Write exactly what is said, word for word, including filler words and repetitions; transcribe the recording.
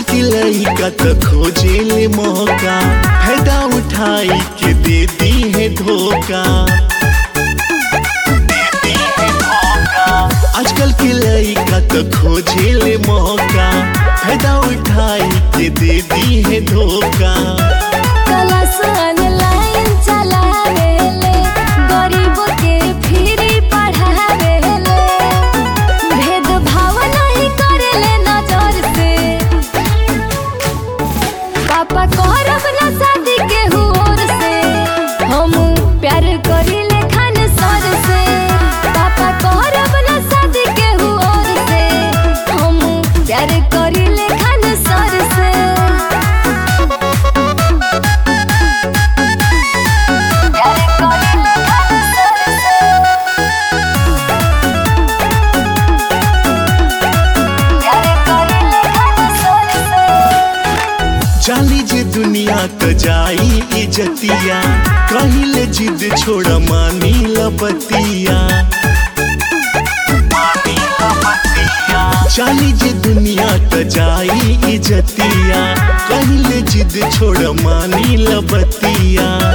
के लइका तो खोजे ले मौका, फायदा उठाई के दे दी है धोखा। आजकल के लइका तो खोजे ले मौका, फायदा उठाई के दे दी है धोखा। पापा करब ना शादी के हुओर से, हम प्यार करिले खान सर से। पापा करब ना शादी के हुओर से, हम प्यार करिले खान सर से। प्यार करिले खान सर से। प्यार करिले खान सर से। जाली जे दुनिया तो जाई इजतिया, कहिले जिद छोड़ मानी लबतिया। जाली जे दुनिया तो जाई इजतिया, कहिले जिद छोड़ मानी लबतिया।